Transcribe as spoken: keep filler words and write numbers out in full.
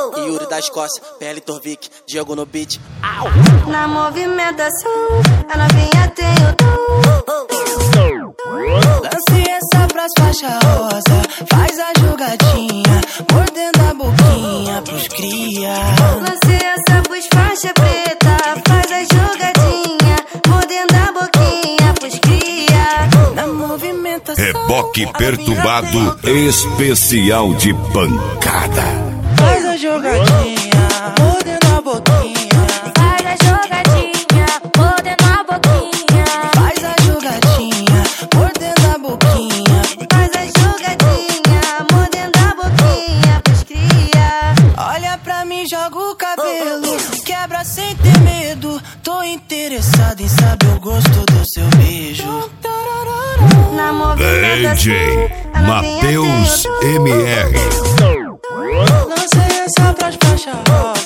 Yuri da Escócia, P L Torvik, Diego no beat. Au! Na movimentação, a novinha tem o dom. Lance essa pras faixa rosa, faz a jogadinha, mordendo a boquinha pros cria. Lance essa pros faixa preta, faz a jogadinha, mordendo a boquinha pros cria. Na movimentação, Reboque perturbado especial de pancada. faz a jogadinha, mordendo a boquinha. Faz a jogadinha, mordendo a boquinha. Faz a jogadinha, mordendo a boquinha. Faz a jogadinha, mordendo a boquinha pros cria. Olha pra mim, joga o cabelo, quebra sem ter medo. Tô interessado em saber o gosto do seu beijo. Na D J Matheus M R. Lancei essa pras faixa rosa,